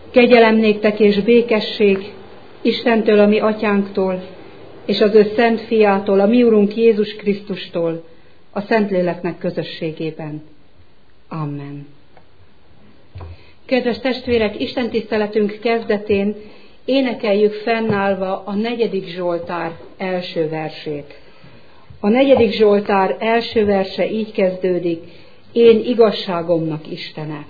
Kegyelem néktek és békesség Istentől, a mi atyánktól, és az ő szent fiától, a mi Urunk Jézus Krisztustól, a Szentléleknek közösségében. Amen. Kedves testvérek, Isten tiszteletünk kezdetén énekeljük fennállva a 4. Zsoltár első versét. A 4. Zsoltár első verse így kezdődik: Én igazságomnak Istene.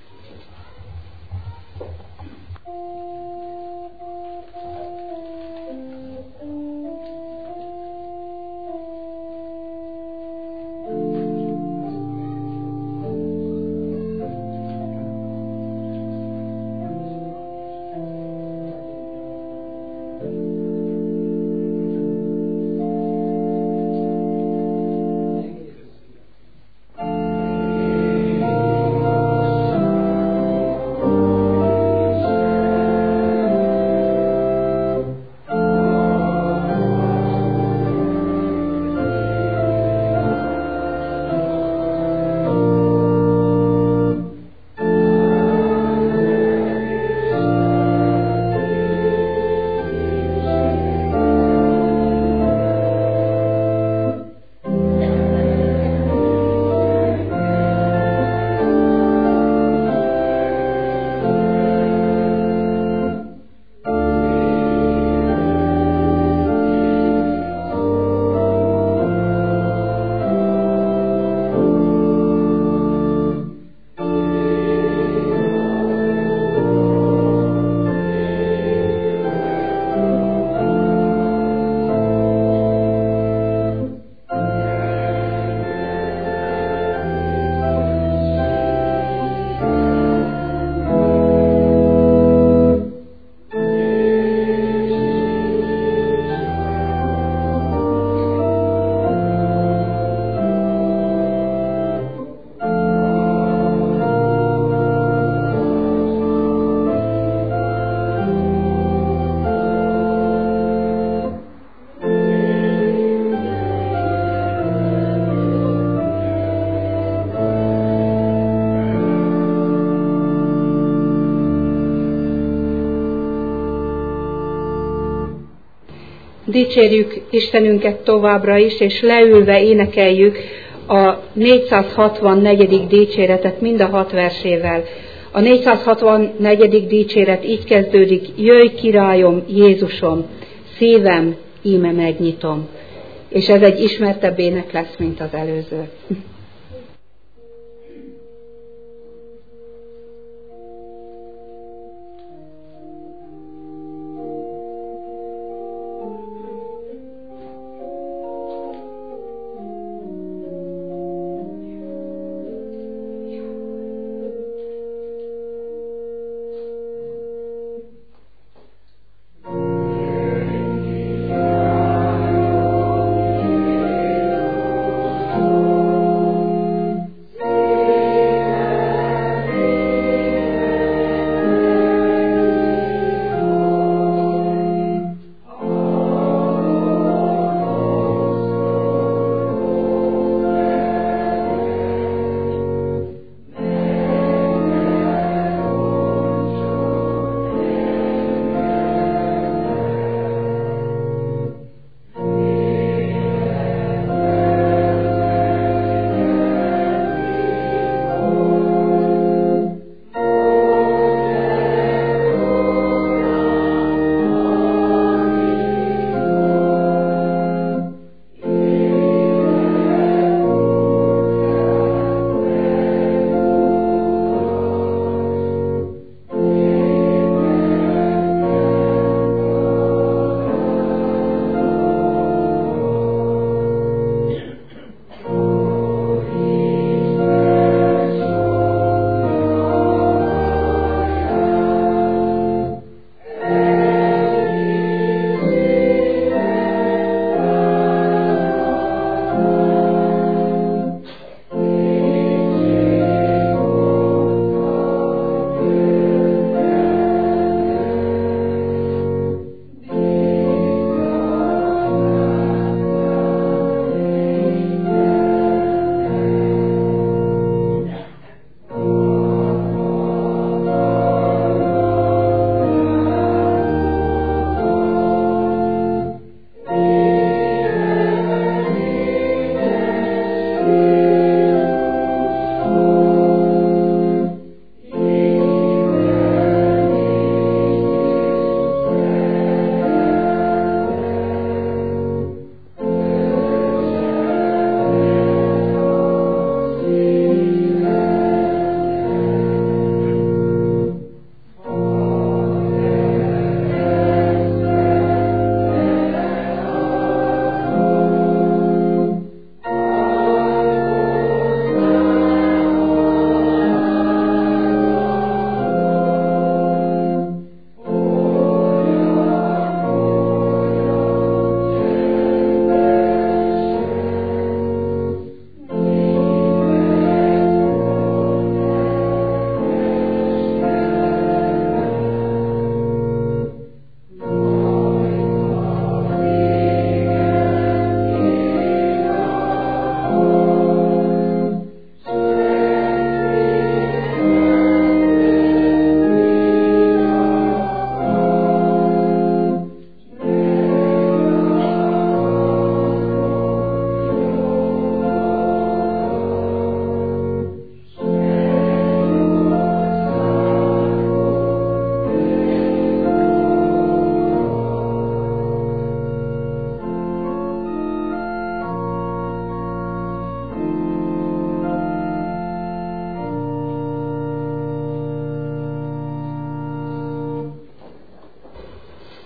Dicsérjük Istenünket továbbra is, és leülve énekeljük a 464. dicséretet mind a 6 versével. A 464. dicséret így kezdődik: Jöjj, királyom, Jézusom, szívem, íme megnyitom. És ez egy ismertebb ének lesz, mint az előző. Oh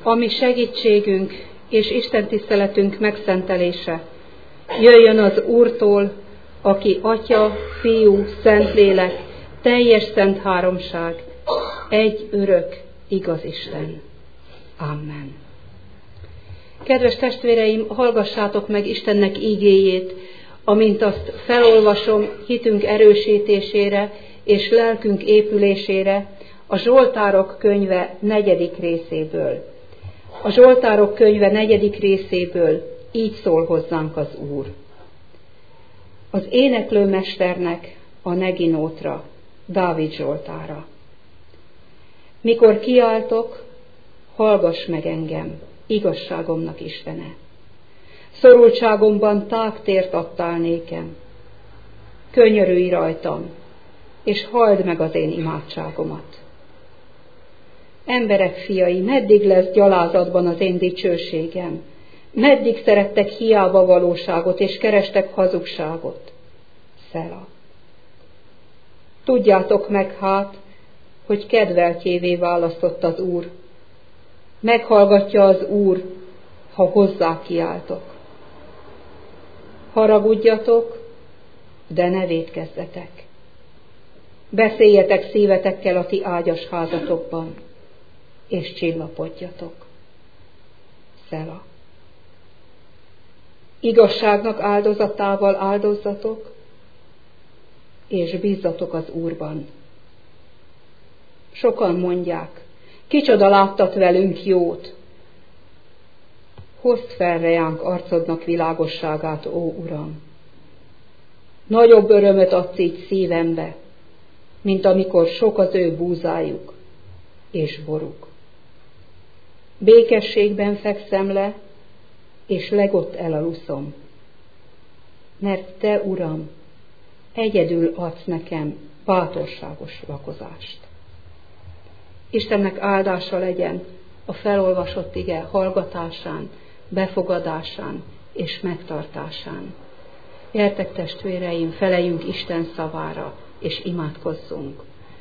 ami segítségünk és Isten tiszteletünk megszentelése jöjjön az Úrtól, aki Atya, Fiú, Szentlélek, teljes szent háromság, egy örök, igaz Isten. Amen. Kedves testvéreim, hallgassátok meg Istennek ígéjét, amint azt felolvasom hitünk erősítésére és lelkünk épülésére a Zsoltárok könyve 4. részéből. A Zsoltárok könyve 4. részéből így szól hozzánk az Úr. Az éneklőmesternek a neginótra, Dávid Zsoltára. Mikor kiáltok, hallgass meg engem, igazságomnak Istene. Szorultságomban tágtért adtál nékem. Könyörülj rajtam, és halld meg az én imádságomat. Emberek fiai, meddig lesz gyalázatban az én dicsőségem? Meddig szerettek hiába valóságot, és kerestek hazugságot? Szela. Tudjátok meg hát, hogy kedveltjévé választott az Úr. Meghallgatja az Úr, ha hozzá kiáltok. Haragudjatok, de ne vétkezzetek. Beszéljetek szívetekkel a ti ágyas házatokban, és csillapodjatok. Szela. Igazságnak áldozatával áldozzatok, és bízzatok az Úrban. Sokan mondják, kicsoda láttat velünk jót. Hozd fel rejánk arcodnak világosságát, ó Uram. Nagyobb örömöt adsz így szívembe, mint amikor sok az ő búzájuk és boruk. Békességben fekszem le, és legott elaluszom, mert te, Uram, egyedül adsz nekem bátorságos lakozást. Istennek áldása legyen a felolvasott ige hallgatásán, befogadásán és megtartásán. Gyertek testvéreim, feleljünk Isten szavára, és imádkozzunk.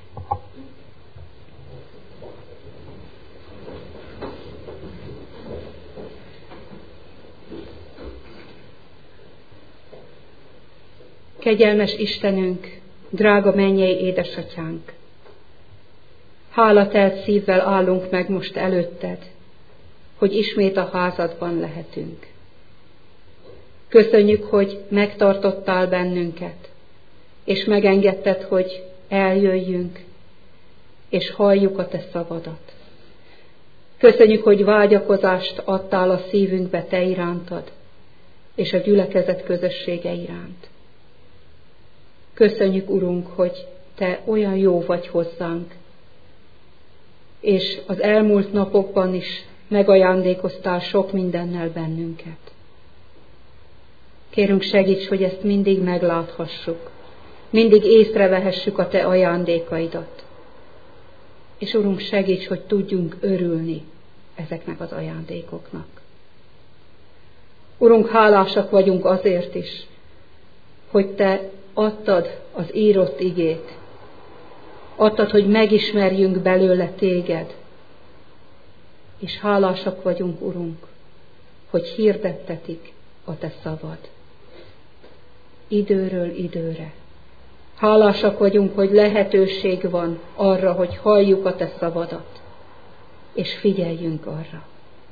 Kegyelmes Istenünk, drága mennyei édesatyánk, hálatelt szívvel állunk meg most előtted, hogy ismét a házadban lehetünk. Köszönjük, hogy megtartottál bennünket, és megengedted, hogy eljöjjünk, és halljuk a te szavadat. Köszönjük, hogy vágyakozást adtál a szívünkbe te irántad, és a gyülekezet közössége iránt. Köszönjük, Urunk, hogy te olyan jó vagy hozzánk, és az elmúlt napokban is megajándékoztál sok mindennel bennünket. Kérünk, segíts, hogy ezt mindig megláthassuk, mindig észrevehessük a te ajándékaidat. És Urunk, segíts, hogy tudjunk örülni ezeknek az ajándékoknak. Urunk, hálásak vagyunk azért is, hogy te adtad az írott igét, adtad, hogy megismerjünk belőle téged, és hálásak vagyunk, Urunk, hogy hirdettetik a te szavad. Időről időre. Hálásak vagyunk, hogy lehetőség van arra, hogy halljuk a te szavadat, és figyeljünk arra.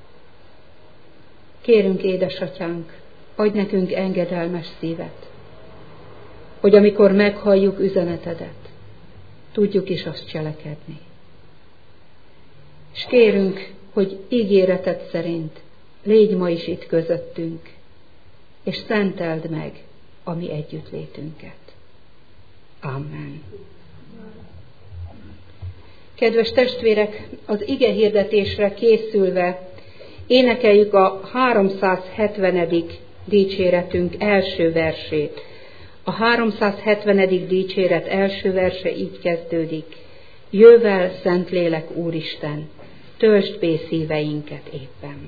Kérünk, édesatyánk, adj nekünk engedelmes szívet, hogy amikor meghalljuk üzenetedet, tudjuk is azt cselekedni. És kérünk, hogy ígéreted szerint légy ma is itt közöttünk, és szenteld meg a mi együttlétünket. Amen. Kedves testvérek, az ige hirdetésre készülve énekeljük a 370. dicséretünk első versét. A 370. dicséret első verse így kezdődik. Jövel, Szentlélek Úristen, töltsd be szíveinket éppen.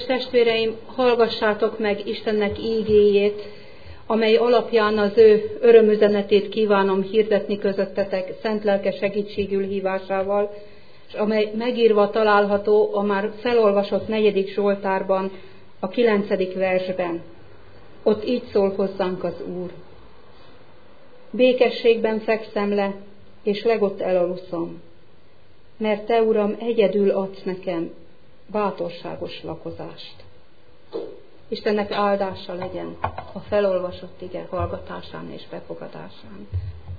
testvéreim, hallgassátok meg Istennek ígéjét, amely alapján az ő örömüzenetét kívánom hirdetni közöttetek szent lelke segítségül hívásával, és amely megírva található a már felolvasott 4. Zsoltárban, a 9. versben. Ott így szól hozzánk az Úr. Békességben fekszem le, és legott elaluszom, mert te, Uram, egyedül adsz nekem bátorságos lakozást. Istennek áldása legyen a felolvasott ige hallgatásán és befogadásán.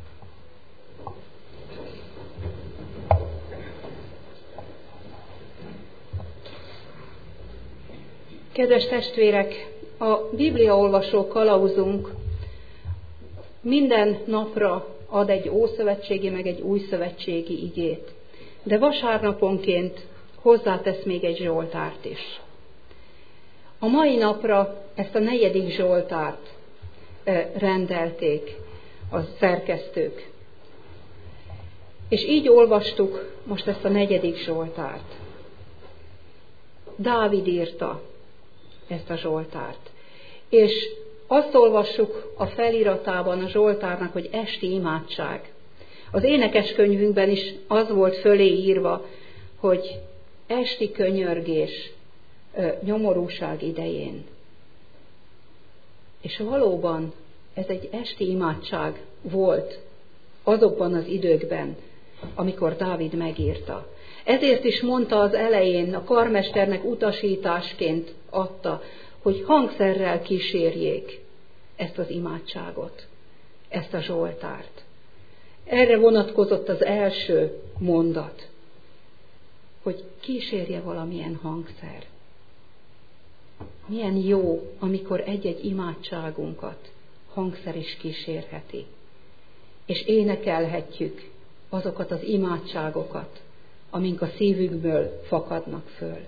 Kedves testvérek, a bibliaolvasó kalauzunk minden napra ad egy ószövetségi, meg egy újszövetségi igét, de vasárnaponként hozzátesz még egy zsoltárt is. A mai napra ezt a 4. zsoltárt rendelték a szerkesztők. És így olvastuk most ezt a 4. zsoltárt. Dávid írta ezt a zsoltárt. És azt olvassuk a feliratában a zsoltárnak, hogy esti imádság. Az énekeskönyvünkben is az volt fölé írva, hogy esti könyörgés nyomorúság idején. És valóban ez egy esti imádság volt azokban az időkben, amikor Dávid megírta. Ezért is mondta az elején, a karmesternek utasításként adta, hogy hangszerrel kísérjék ezt az imádságot, ezt a zsoltárt. Erre vonatkozott az első mondat, hogy kísérje valamilyen hangszer. Milyen jó, amikor egy-egy imádságunkat hangszer is kísérheti, és énekelhetjük azokat az imádságokat, amink a szívükből fakadnak föl.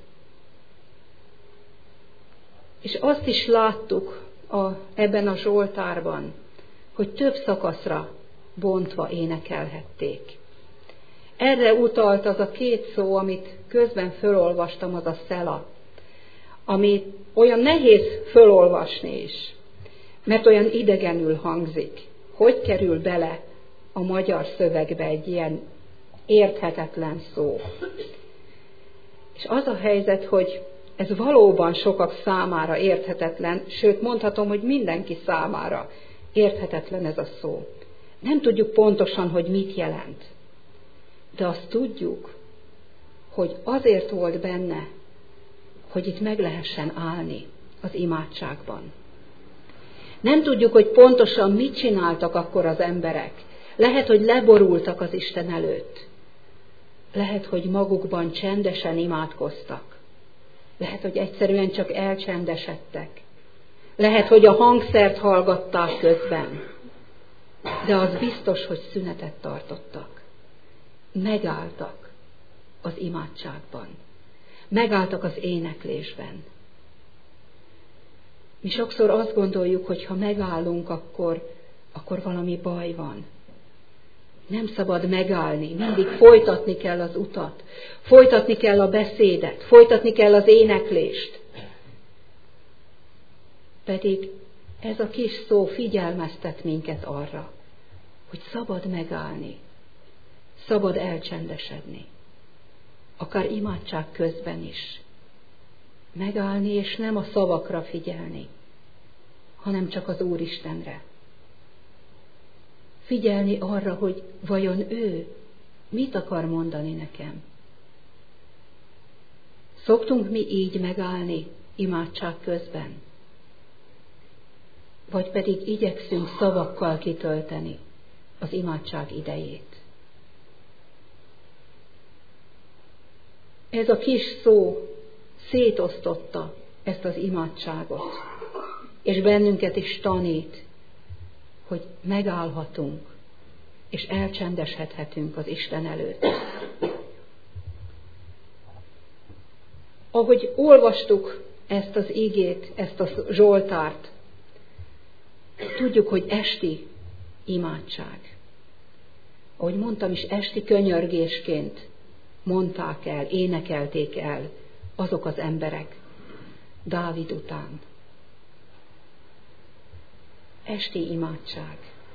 És azt is láttuk ebben a zsoltárban, hogy több szakaszra bontva énekelhették. Erre utalt az a 2 szó, amit közben fölolvastam, az a szela, amit olyan nehéz fölolvasni is, mert olyan idegenül hangzik. Hogy kerül bele a magyar szövegbe egy ilyen érthetetlen szó? És az a helyzet, hogy ez valóban sokak számára érthetetlen, sőt mondhatom, hogy mindenki számára érthetetlen ez a szó. Nem tudjuk pontosan, hogy mit jelent, de azt tudjuk, hogy azért volt benne, hogy itt meg lehessen állni az imádságban. Nem tudjuk, hogy pontosan mit csináltak akkor az emberek. Lehet, hogy leborultak az Isten előtt. Lehet, hogy magukban csendesen imádkoztak. Lehet, hogy egyszerűen csak elcsendesedtek. Lehet, hogy a hangszert hallgatták közben. De az biztos, hogy szünetet tartottak. Megálltak az imádságban. Megálltak az éneklésben. Mi sokszor azt gondoljuk, hogy ha megállunk, akkor valami baj van. Nem szabad megállni, mindig folytatni kell az utat, folytatni kell a beszédet, folytatni kell az éneklést. Pedig ez a kis szó figyelmeztet minket arra, hogy szabad megállni, szabad elcsendesedni, akár imádság közben is. Megállni és nem a szavakra figyelni, hanem csak az Úristenre. Figyelni arra, hogy vajon ő mit akar mondani nekem. Szoktunk mi így megállni imádság közben? Vagy pedig igyekszünk szavakkal kitölteni az imádság idejét? Ez a kis szó szétosztotta ezt az imádságot, és bennünket is tanít, hogy megállhatunk, és elcsendesedhetünk az Isten előtt. Ahogy olvastuk ezt az igét, ezt a zsoltárt, tudjuk, hogy esti imádság. Ahogy mondtam is, esti könyörgésként mondták el, énekelték el azok az emberek, Dávid után. Esti imádság.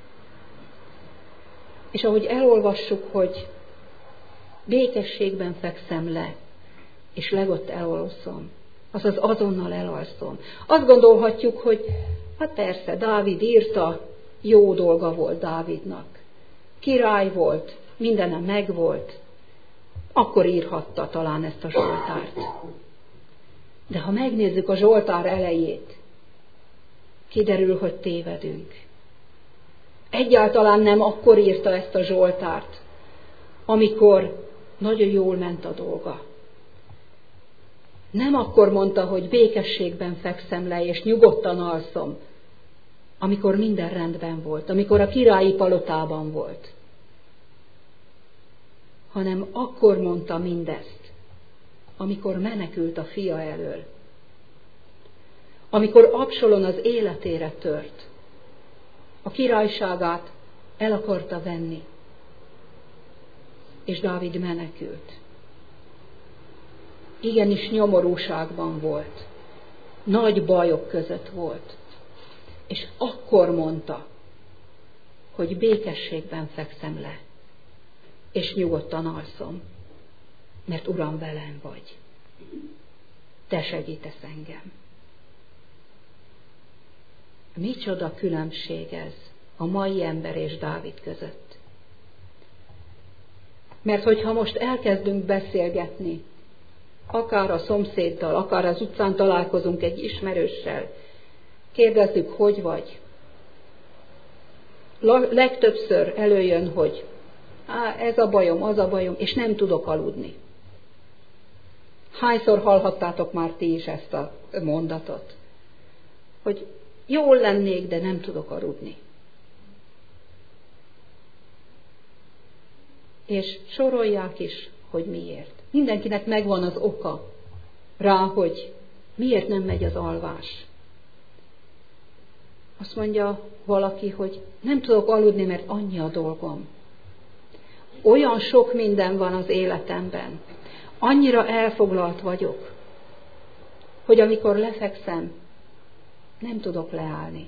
És ahogy elolvassuk, hogy békességben fekszem le, és legott elalszom, azaz azonnal elalszom. Azt gondolhatjuk, hogy hát persze, Dávid írta, jó dolga volt Dávidnak. Király volt, mindene megvolt, akkor írhatta talán ezt a Zsoltárt. De ha megnézzük a Zsoltár elejét, kiderül, hogy tévedünk. Egyáltalán nem akkor írta ezt a Zsoltárt, amikor nagyon jól ment a dolga. Nem akkor mondta, hogy békességben fekszem le, és nyugodtan alszom, amikor minden rendben volt, amikor a királyi palotában volt. Hanem akkor mondta mindezt, amikor menekült a fia elől. Amikor Absalom az életére tört, a királyságát el akarta venni, és Dávid menekült. Igenis nyomorúságban volt, nagy bajok között volt, és akkor mondta, hogy békességben fekszem le, és nyugodtan alszom, mert Uram, velem vagy. Te segítesz engem. Micsoda különbség ez a mai ember és Dávid között. Mert hogyha most elkezdünk beszélgetni, akár a szomszéddal, akár az utcán találkozunk egy ismerőssel, kérdezzük, hogy vagy. Legtöbbször előjön, hogy ez a bajom, az a bajom, és nem tudok aludni. Hányszor hallhattátok már ti is ezt a mondatot? Hogy jól lennék, de nem tudok aludni. És sorolják is, hogy miért. Mindenkinek megvan az oka rá, hogy miért nem megy az alvás. Azt mondja valaki, hogy nem tudok aludni, mert annyi a dolgom. Olyan sok minden van az életemben. Annyira elfoglalt vagyok, hogy amikor lefekszem, nem tudok leállni.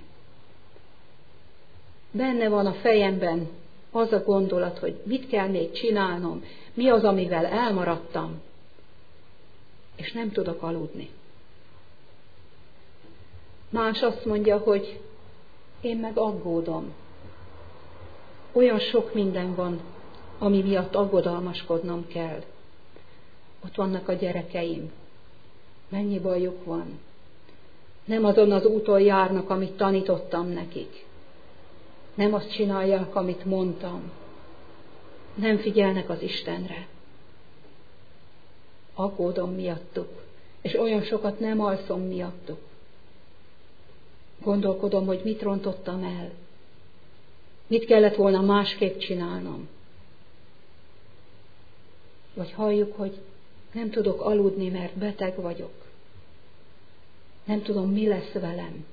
Benne van a fejemben az a gondolat, hogy mit kell még csinálnom, mi az, amivel elmaradtam, és nem tudok aludni. Más azt mondja, hogy én meg aggódom. Olyan sok minden van, ami miatt aggodalmaskodnom kell. Ott vannak a gyerekeim. Mennyi bajuk van. Nem azon az úton járnak, amit tanítottam nekik. Nem azt csinálják, amit mondtam. Nem figyelnek az Istenre. Aggódom miattuk, és olyan sokat nem alszom miattuk. Gondolkodom, hogy mit rontottam el. Mit kellett volna másképp csinálnom. Vagy halljuk, hogy nem tudok aludni, mert beteg vagyok. Nem tudom, mi lesz velem.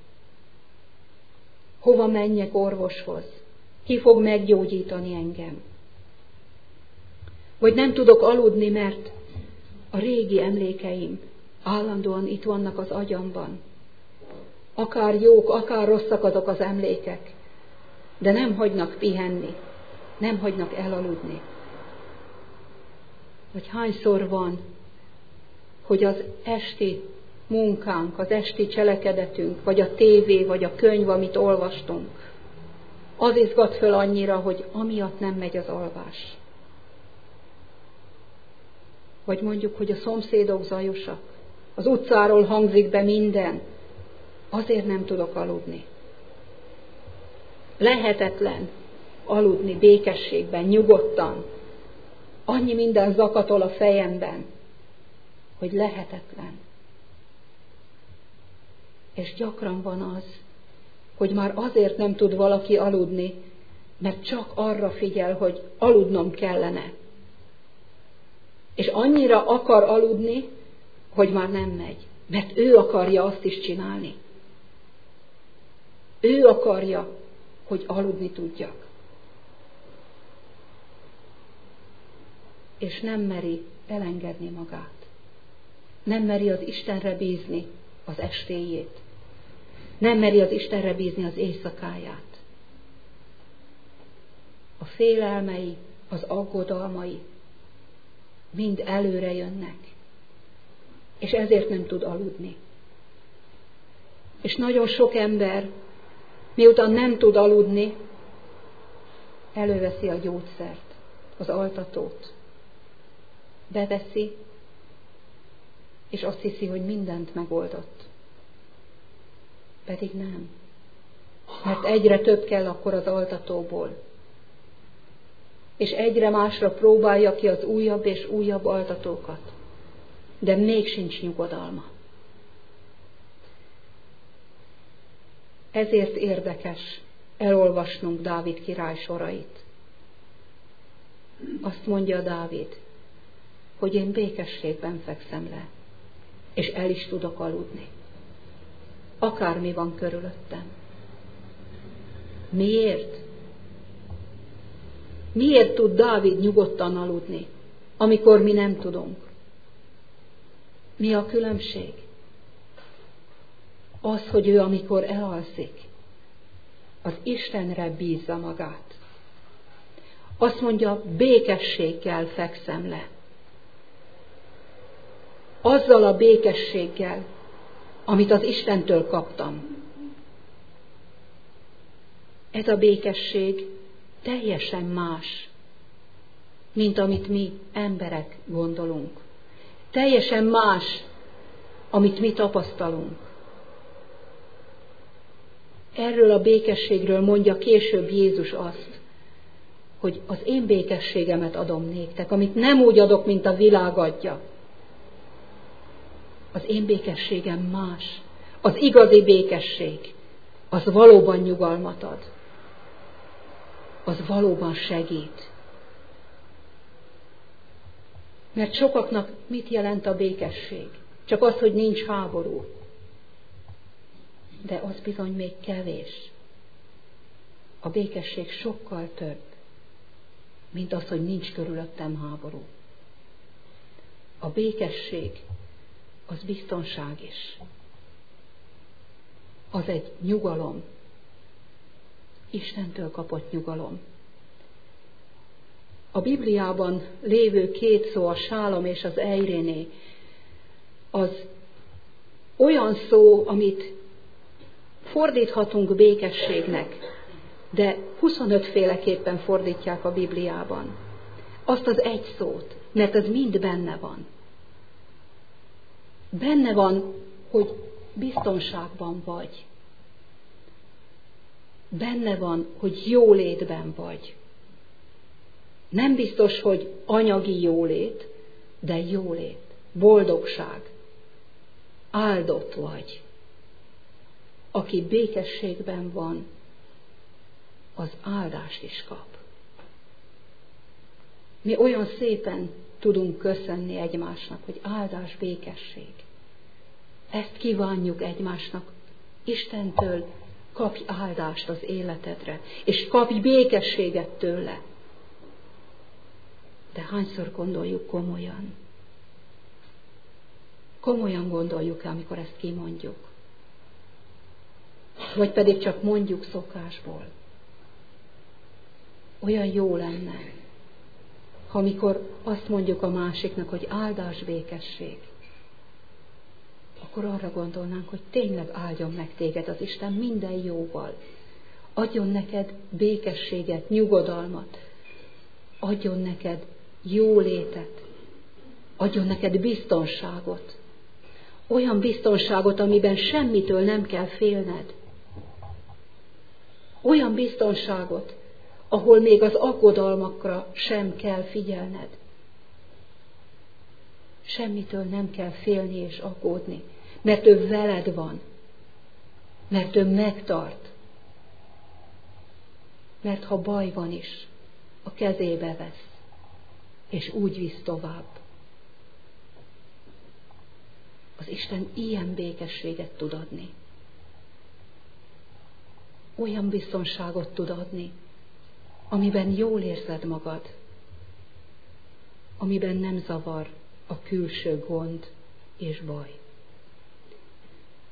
Hova menjek orvoshoz? Ki fog meggyógyítani engem? Vagy nem tudok aludni, mert a régi emlékeim állandóan itt vannak az agyamban. Akár jók, akár rosszak azok az emlékek, de nem hagynak pihenni, nem hagynak elaludni. Vagy hányszor van, hogy az esti munkánk, az esti cselekedetünk, vagy a tévé, vagy a könyv, amit olvastunk, az izgat föl annyira, hogy amiatt nem megy az alvás. Vagy mondjuk, hogy a szomszédok zajosak, az utcáról hangzik be minden, azért nem tudok aludni. Lehetetlen aludni békességben, nyugodtan. Annyi minden zakatol a fejemben, hogy lehetetlen. És gyakran van az, hogy már azért nem tud valaki aludni, mert csak arra figyel, hogy aludnom kellene. És annyira akar aludni, hogy már nem megy, mert ő akarja azt is csinálni. Ő akarja, hogy aludni tudjak. És nem meri elengedni magát. Nem meri az Istenre bízni, az estéjét. Nem meri az Istenre bízni az éjszakáját. A félelmei, az aggodalmai mind előre jönnek, és ezért nem tud aludni. És nagyon sok ember, miután nem tud aludni, előveszi a gyógyszert, az altatót. Beveszi, és azt hiszi, hogy mindent megoldott. Pedig nem. Mert egyre több kell akkor az altatóból. És egyre másra próbálja ki az újabb és újabb altatókat. De még sincs nyugodalma. Ezért érdekes elolvasnunk Dávid király sorait. Azt mondja Dávid, hogy én békességben fekszem le, és el is tudok aludni. Akármi van körülöttem. Miért? Miért tud Dávid nyugodtan aludni, amikor mi nem tudunk? Mi a különbség? Az, hogy ő, amikor elalszik, az Istenre bízza magát. Azt mondja, békességgel fekszem le. Azzal a békességgel, amit az Istentől kaptam. Ez a békesség teljesen más, mint amit mi emberek gondolunk. Teljesen más, amit mi tapasztalunk. Erről a békességről mondja később Jézus azt, hogy az én békességemet adom néktek, amit nem úgy adok, mint a világ adja. Az én békességem más. Az igazi békesség, az valóban nyugalmat ad. Az valóban segít. Mert sokaknak mit jelent a békesség? Csak az, hogy nincs háború. De az bizony még kevés. A békesség sokkal több, mint az, hogy nincs körülöttem háború. A békesség az biztonság is. Az egy nyugalom. Istentől kapott nyugalom. A Bibliában lévő két szó, a sálom és az eiréné, az olyan szó, amit fordíthatunk békességnek, de 25 féleképpen fordítják a Bibliában. Azt az egy szót, mert ez mind benne van. Benne van, hogy biztonságban vagy. Benne van, hogy jólétben vagy. Nem biztos, hogy anyagi jólét, de jólét, boldogság. Áldott vagy. Aki békességben van, az áldást is kap. Mi olyan szépen tudunk köszönni egymásnak, hogy áldás, békesség. Ezt kívánjuk egymásnak. Istentől kapj áldást az életedre, és kapj békességet tőle. De hányszor gondoljuk komolyan? Komolyan gondoljuk-e, amikor ezt kimondjuk? Vagy pedig csak mondjuk szokásból? Olyan jó lenne, ha amikor azt mondjuk a másiknak, hogy áldás, békesség, akkor arra gondolnánk, hogy tényleg áldjon meg téged az Isten minden jóval. Adjon neked békességet, nyugodalmat. Adjon neked jólétet. Adjon neked biztonságot. Olyan biztonságot, amiben semmitől nem kell félned. Olyan biztonságot, ahol még az aggodalmakra sem kell figyelned. Semmitől nem kell félni és aggódni, mert ő veled van, mert ő megtart, mert ha baj van is, a kezébe vesz, és úgy visz tovább. Az Isten ilyen békességet tud adni. Olyan biztonságot tud adni, amiben jól érzed magad, amiben nem zavar a külső gond és baj.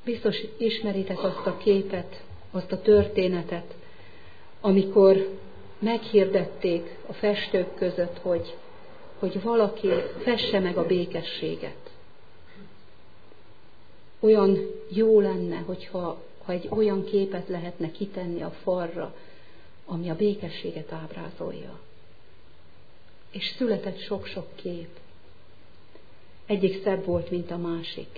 Biztos ismeritek azt a képet, azt a történetet, amikor meghirdették a festők között, hogy valaki fesse meg a békességet. Olyan jó lenne, hogyha egy olyan képet lehetne kitenni a falra, ami a békességet ábrázolja. És született sok-sok kép. Egyik szebb volt, mint a másik.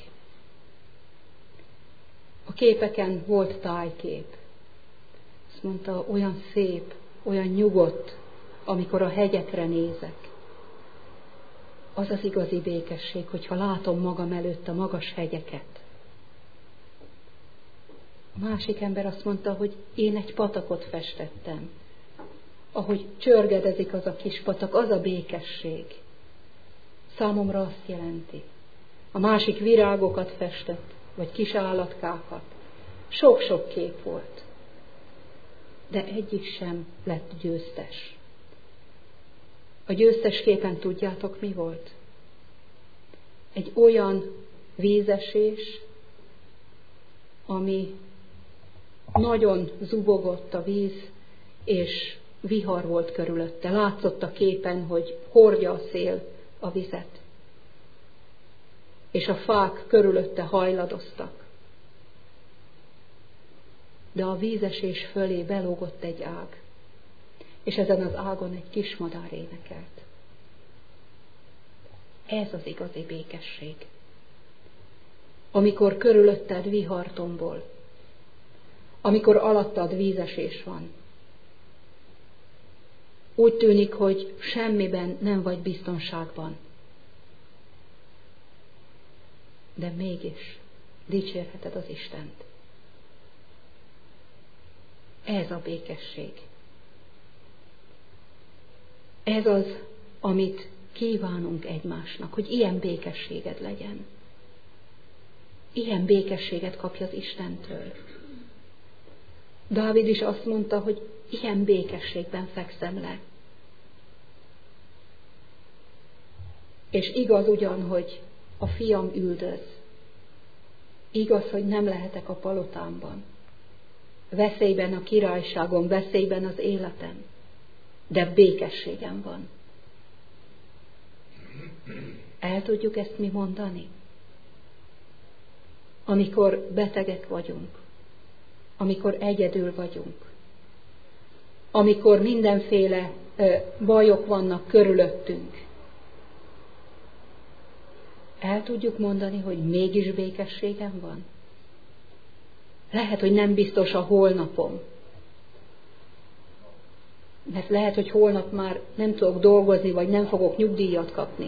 A képeken volt tájkép. Azt mondta, olyan szép, olyan nyugodt, amikor a hegyekre nézek. Az az igazi békesség, hogyha látom magam előtt a magas hegyeket. A másik ember azt mondta, hogy én egy patakot festettem. Ahogy csörgedezik az a kis patak, az a békesség. Számomra azt jelenti. A másik virágokat festett, vagy kis állatkákat. Sok-sok kép volt. De egyik sem lett győztes. A győztes képen tudjátok, mi volt? Egy olyan vízesés, ami nagyon zubogott a víz, és vihar volt körülötte. Látszott a képen, hogy hordja a szél a vizet. És a fák körülötte hajladoztak. De a vízesés fölé belógott egy ág, és ezen az ágon egy kismadár énekelt. Ez az igazi békesség. Amikor körülötted vihar tombol, amikor alattad vízesés van. Úgy tűnik, hogy semmiben nem vagy biztonságban. De mégis dicsérheted az Istent. Ez a békesség. Ez az, amit kívánunk egymásnak, hogy ilyen békességed legyen. Ilyen békességet kapja az Istentől. Dávid is azt mondta, hogy ilyen békességben fekszem le. És igaz ugyan, hogy a fiam üldöz. Igaz, hogy nem lehetek a palotámban. Veszélyben a királyságom, veszélyben az életem. De békességem van. El tudjuk ezt mi mondani? Amikor betegek vagyunk, amikor egyedül vagyunk, amikor mindenféle bajok vannak körülöttünk, el tudjuk mondani, hogy mégis békességem van? Lehet, hogy nem biztos a holnapom. Mert lehet, hogy holnap már nem tudok dolgozni, vagy nem fogok nyugdíjat kapni.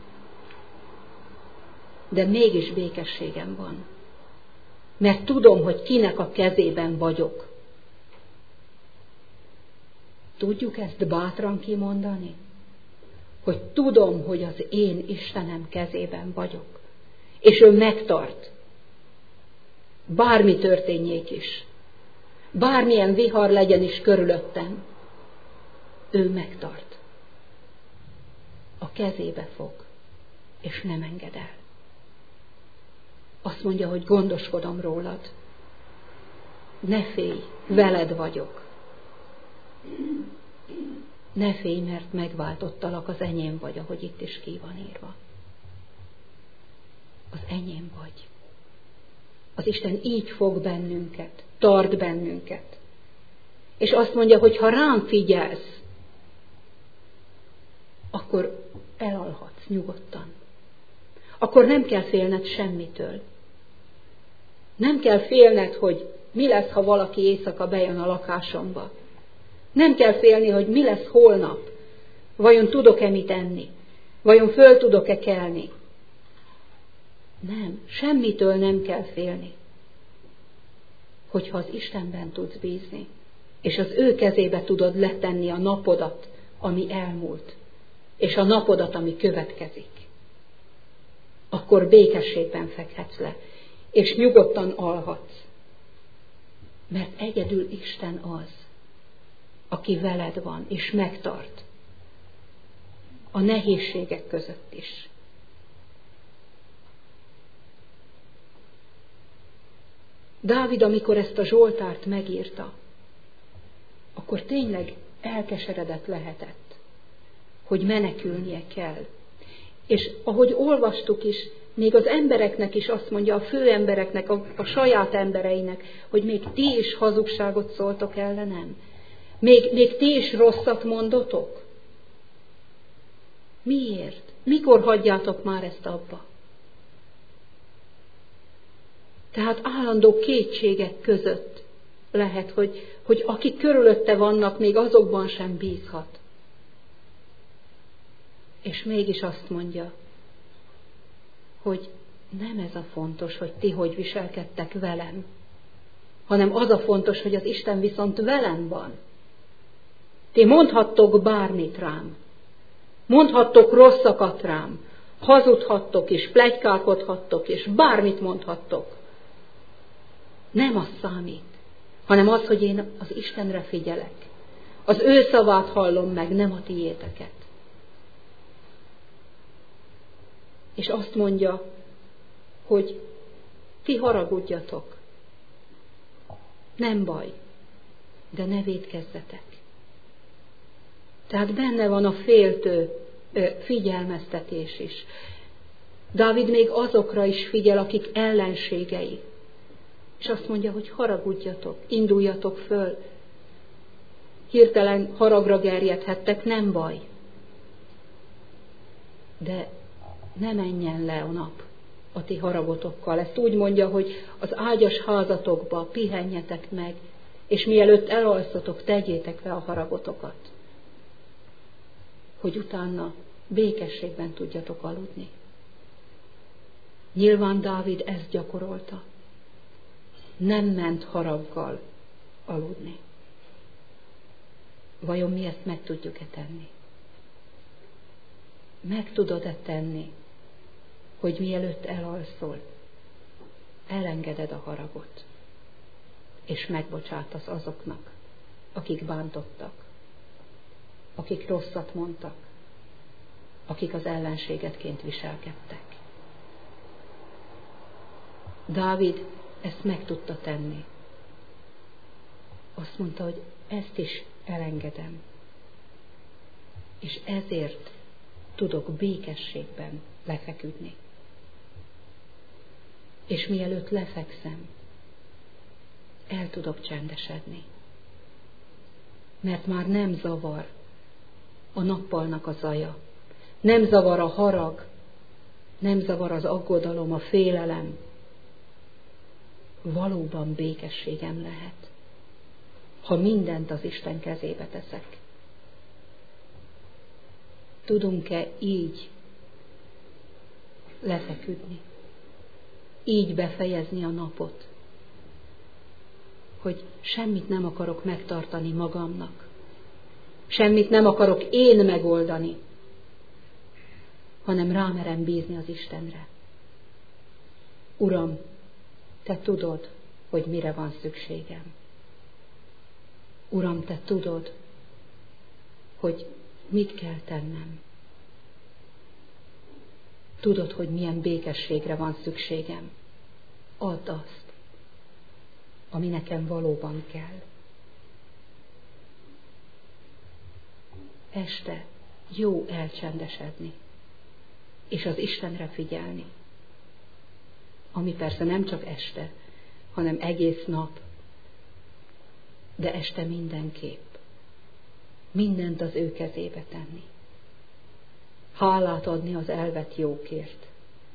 De mégis békességem van. Mert tudom, hogy kinek a kezében vagyok. Tudjuk ezt bátran kimondani? Hogy tudom, hogy az én Istenem kezében vagyok. És ő megtart. Bármi történjék is. Bármilyen vihar legyen is körülöttem. Ő megtart. A kezébe fog. És nem enged el. Azt mondja, hogy gondoskodom rólad. Ne félj, veled vagyok. Ne félj, mert megváltottalak, az enyém vagy, ahogy itt is ki van írva. Az enyém vagy. Az Isten így fog bennünket, tart bennünket. És azt mondja, hogy ha rám figyelsz, akkor elalhatsz nyugodtan. Akkor nem kell félned semmitől. Nem kell félned, hogy mi lesz, ha valaki éjszaka bejön a lakásomba. Nem kell félni, hogy mi lesz holnap. Vajon tudok-e mit enni? Vajon föl tudok-e kelni? Nem, semmitől nem kell félni. Hogyha az Istenben tudsz bízni, és az ő kezébe tudod letenni a napodat, ami elmúlt, és a napodat, ami következik, akkor békességben fekhetsz le, és nyugodtan alhatsz. Mert egyedül Isten az, aki veled van, és megtart a nehézségek között is. Dávid, amikor ezt a Zsoltárt megírta, akkor tényleg elkeseredett lehetett, hogy menekülnie kell. És ahogy olvastuk is, még az embereknek is azt mondja, a főembereknek, a saját embereinek, hogy még ti is hazugságot szóltok ellenem. Még ti is rosszat mondotok. Miért? Mikor hagyjátok már ezt abba? Tehát állandó kétségek között lehet, hogy akik körülötte vannak, még azokban sem bízhat. És mégis azt mondja, hogy nem ez a fontos, hogy ti hogy viselkedtek velem, hanem az a fontos, hogy az Isten viszont velem van. Ti mondhattok bármit rám, mondhattok rosszakat rám, hazudhattok és pletykálkodhattok, és bármit mondhattok. Nem az számít, hanem az, hogy én az Istenre figyelek. Az ő szavát hallom meg, nem a tiéteket. És azt mondja, hogy ti haragudjatok. Nem baj, de ne vétkezzetek. Tehát benne van a féltő figyelmeztetés is. Dávid még azokra is figyel, akik ellenségei. És azt mondja, hogy haragudjatok, induljatok föl. Hirtelen haragra gerjedhettek, nem baj. De ne menjen le a nap a ti haragotokkal. Ezt úgy mondja, hogy az ágyas házatokba pihenjetek meg, és mielőtt elalszotok, tegyétek le a haragotokat, hogy utána békességben tudjatok aludni. Nyilván Dávid ezt gyakorolta. Nem ment haraggal aludni. Vajon mi ezt meg tudjuk-e tenni? Meg tudod-e tenni, hogy mielőtt elalszol, elengeded a haragot, és megbocsátasz azoknak, akik bántottak, akik rosszat mondtak, akik az ellenségedként viselkedtek. Dávid ezt meg tudta tenni. Azt mondta, hogy ezt is elengedem, és ezért tudok békességben lefeküdni. És mielőtt lefekszem, el tudok csendesedni. Mert már nem zavar a nappalnak a zaja, nem zavar a harag, nem zavar az aggodalom, a félelem. Valóban békességem lehet, ha mindent az Isten kezébe teszek. Tudunk-e így lefeküdni, így befejezni a napot, hogy semmit nem akarok megtartani magamnak, semmit nem akarok én megoldani, hanem rámerem bízni az Istenre. Uram, te tudod, hogy mire van szükségem. Uram, te tudod, hogy mit kell tennem. Tudod, hogy milyen békességre van szükségem. Add azt, ami nekem valóban kell. Este jó elcsendesedni, és az Istenre figyelni. Ami persze nem csak este, hanem egész nap, de este mindenképp. Mindent az ő kezébe tenni. Hálát adni az elvett jókért,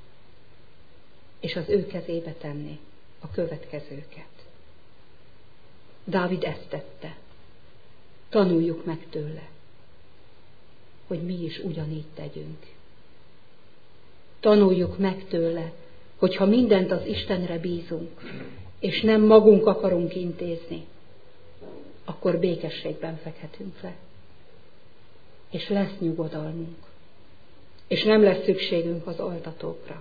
és az ő kezébe tenni a következőket. Dávid ezt tette. Tanuljuk meg tőle, hogy mi is ugyanígy tegyünk. Tanuljuk meg tőle, hogyha mindent az Istenre bízunk, és nem magunk akarunk intézni, akkor békességben fekhetünk le. És lesz nyugodalmunk. És nem lesz szükségünk az altatókra.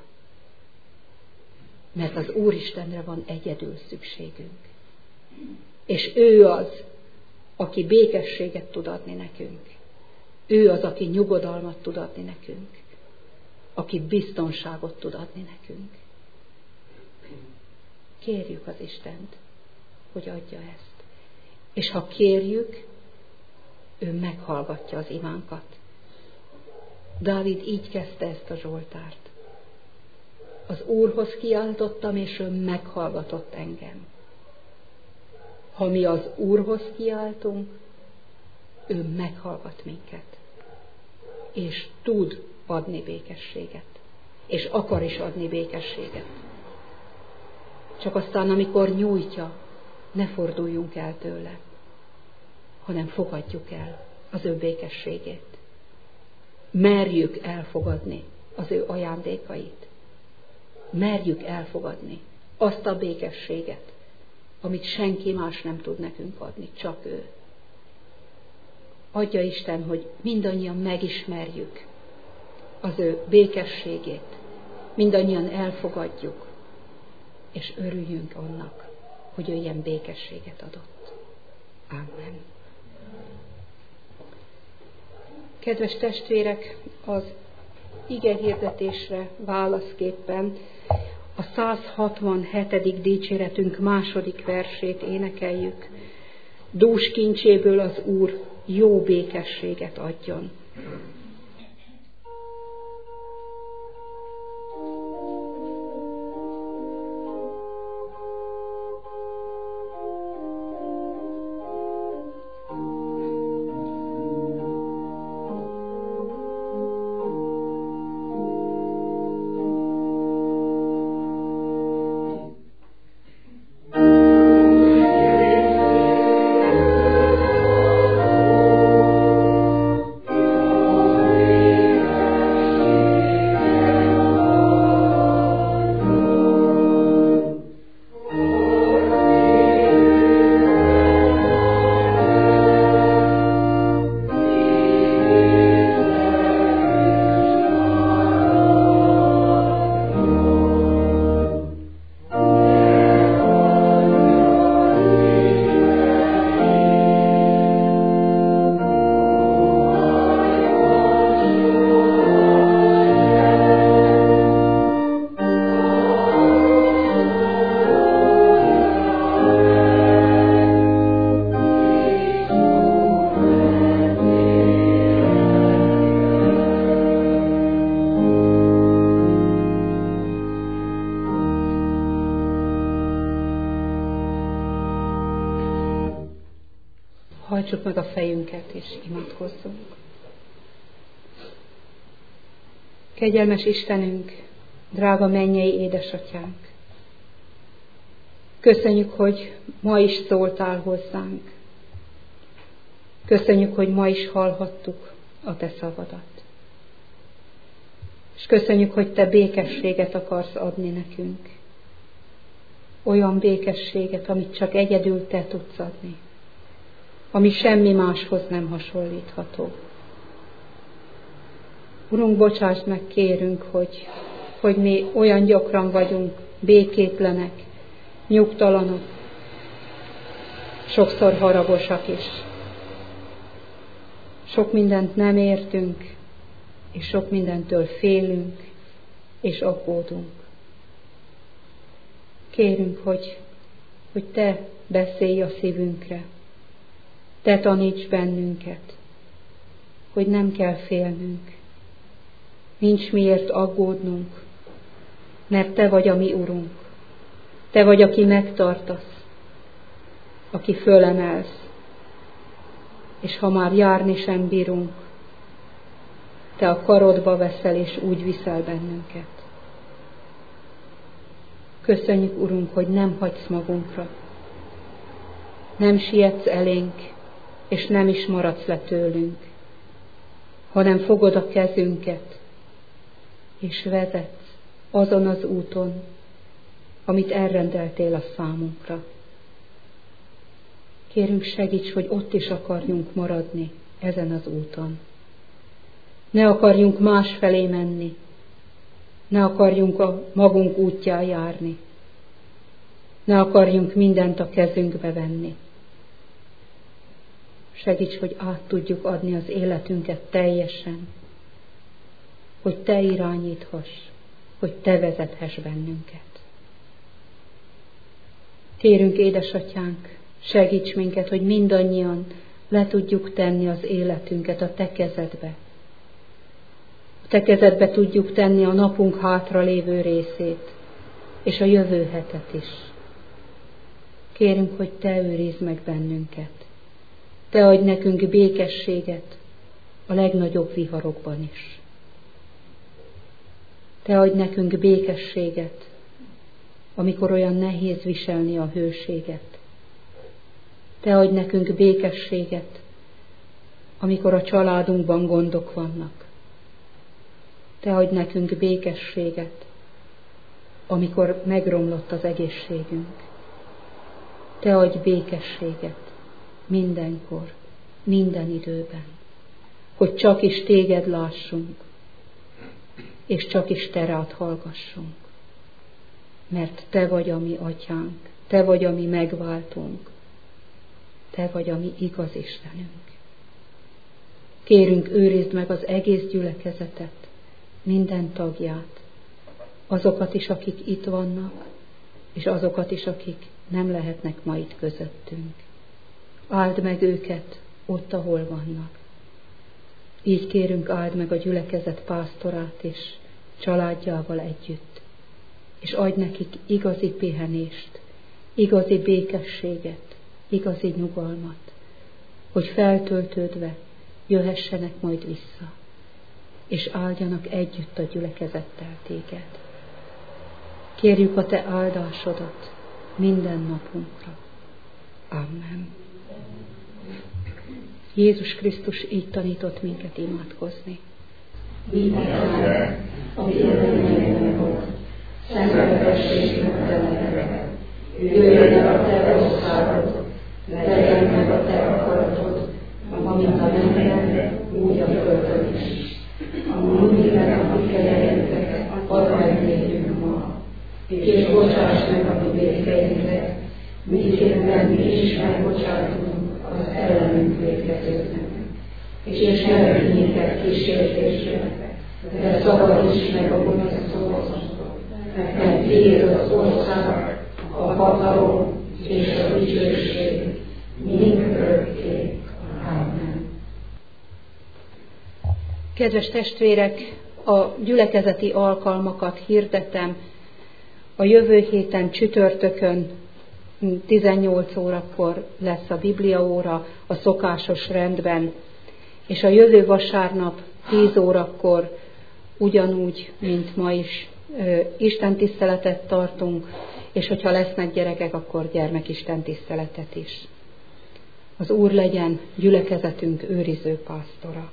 Mert az Úristenre van egyedül szükségünk. És ő az, aki békességet tud adni nekünk. Ő az, aki nyugodalmat tud adni nekünk. Aki biztonságot tud adni nekünk. Kérjük az Istent, hogy adja ezt. És ha kérjük, ő meghallgatja az imánkat. Dávid így kezdte ezt a Zsoltárt. Az Úrhoz kiáltottam, és ő meghallgatott engem. Ha mi az Úrhoz kiáltunk, ő meghallgat minket. És tud adni békességet. És akar is adni békességet. Csak aztán, amikor nyújtja, ne forduljunk el tőle, hanem fogadjuk el az ő békességét. Merjük elfogadni az ő ajándékait. Merjük elfogadni azt a békességet, amit senki más nem tud nekünk adni, csak ő. Adja Isten, hogy mindannyian megismerjük az ő békességét, mindannyian elfogadjuk, és örüljünk annak, hogy ő ilyen békességet adott. Amen. Kedves testvérek, az igehirdetésre válaszképpen a 167. dicséretünk második versét énekeljük. Dús kincséből az Úr jó békességet adjon. Hajtsuk meg a fejünket, és imádkozzunk. Kegyelmes Istenünk, drága mennyei édesatyánk, köszönjük, hogy ma is szóltál hozzánk. Köszönjük, hogy ma is hallhattuk a te szavadat. És köszönjük, hogy te békességet akarsz adni nekünk. Olyan békességet, amit csak egyedül te tudsz adni, ami semmi máshoz nem hasonlítható. Urunk, bocsásd meg, kérünk, hogy mi olyan gyakran vagyunk békétlenek, nyugtalanok, sokszor haragosak is. Sok mindent nem értünk, és sok mindentől félünk, és aggódunk. Kérünk, hogy te beszélj a szívünkre, te taníts bennünket, hogy nem kell félnünk, nincs miért aggódnunk, mert te vagy a mi Urunk, te vagy, aki megtartasz, aki fölemelsz, és ha már járni sem bírunk, te a karodba veszel, és úgy viszel bennünket. Köszönjük, Urunk, hogy nem hagysz magunkra, nem sietsz elénk, és nem is maradsz le tőlünk, hanem fogod a kezünket, és vezetsz azon az úton, amit elrendeltél a számunkra. Kérünk, segíts, hogy ott is akarjunk maradni ezen az úton. Ne akarjunk másfelé menni, ne akarjunk a magunk útján járni, ne akarjunk mindent a kezünkbe venni. Segíts, hogy át tudjuk adni az életünket teljesen, hogy te irányíthass, hogy te vezethess bennünket. Kérünk, édesatyánk, segíts minket, hogy mindannyian le tudjuk tenni az életünket a te kezedbe. A te kezedbe tudjuk tenni a napunk hátra lévő részét, és a jövő hetet is. Kérünk, hogy te őrizd meg bennünket. Te adj nekünk békességet a legnagyobb viharokban is. Te adj nekünk békességet, amikor olyan nehéz viselni a hőséget. Te adj nekünk békességet, amikor a családunkban gondok vannak. Te adj nekünk békességet, amikor megromlott az egészségünk. Te adj békességet mindenkor, minden időben, hogy csak is téged lássunk, és csak is te rád hallgassunk. Mert te vagy a mi atyánk, te vagy a mi megváltónk, te vagy a mi igaz Istenünk. Kérünk, őrizd meg az egész gyülekezetet, minden tagját, azokat is, akik itt vannak, és azokat is, akik nem lehetnek ma itt közöttünk. Áld meg őket ott, ahol vannak. Így kérünk, áld meg a gyülekezet pásztorát is, családjával együtt, és adj nekik igazi pihenést, igazi békességet, igazi nyugalmat, hogy feltöltődve jöhessenek majd vissza, és áldjanak együtt a gyülekezettel téged. Kérjük a te áldásodat minden napunkra. Amen. Jézus Krisztus így tanított minket imádkozni. Atyánk, aki örömmel volt, szenvedessék meg a neved. Jöjjön el a te országod, legyen meg a te akaratod, amint a mennyben, úgy a földön is. A mindennapi kenyerünket add meg nékünk ma, és bocsáss meg a mi vétkeinket, miképpen mi is megbocsátunk az ellenünk vétkezőknek. És ne vigy minket kísértésre, de szabadíts meg a gonosztól, mert tiéd az ország, a hatalom és a dicsőség mindörökké. Amen. Kedves testvérek, a gyülekezeti alkalmakat hirdetem. A jövő héten csütörtökön 18 órakor lesz a bibliaóra a szokásos rendben, és a jövő vasárnap 10 órakor ugyanúgy, mint ma is, istentiszteletet tartunk, és hogyha lesznek gyerekek, akkor gyermekistentiszteletet is. Az Úr legyen gyülekezetünk őriző pásztora.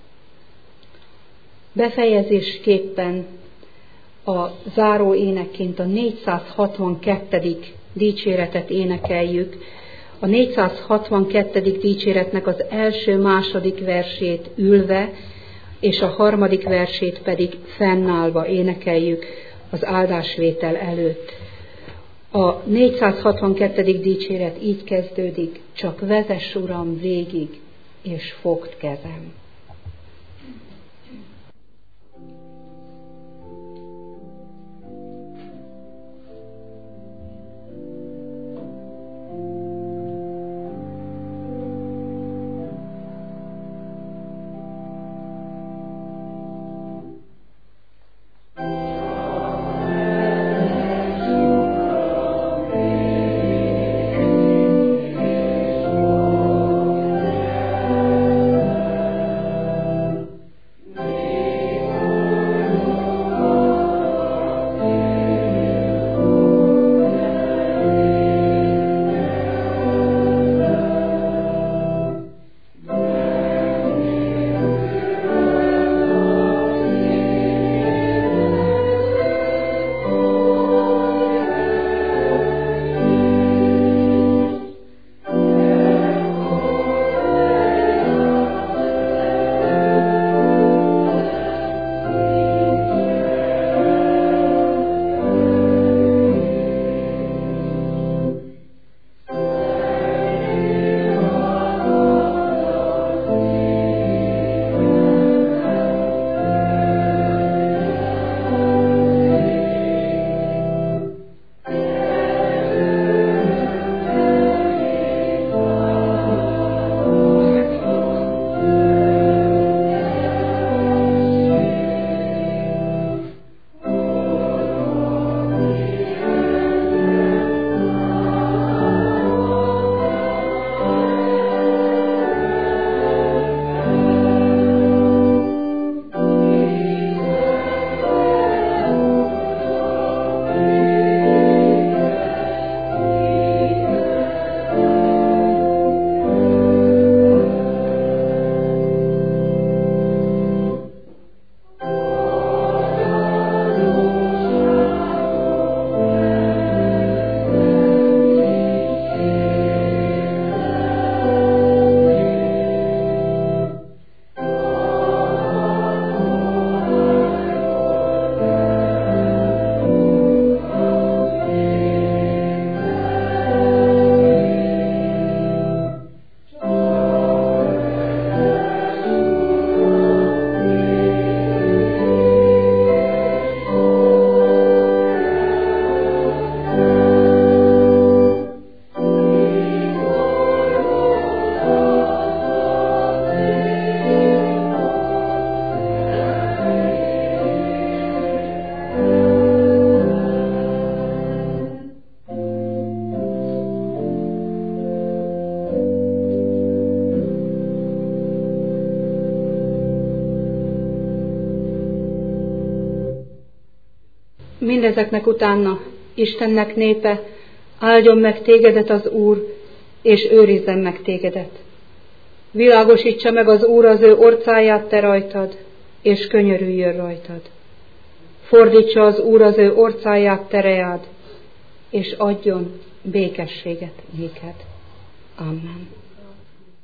Befejezésképpen a záró énekként a 462. dicséretet énekeljük. A 462. dicséretnek az első, második versét ülve, és a harmadik versét pedig fennállva énekeljük az áldásvétel előtt. A 462. dicséret így kezdődik: csak vezess, Uram, végig, és fogd kezem. mindezeknek utána Istennek népe, áldjon meg tégedet az Úr, és őrizzen meg tégedet. Világosítsa meg az Úr az ő orcáját te rajtad, és könyörüljön rajtad. Fordítsa az Úr az ő orcáját te reád, és adjon békességet néked. Amen.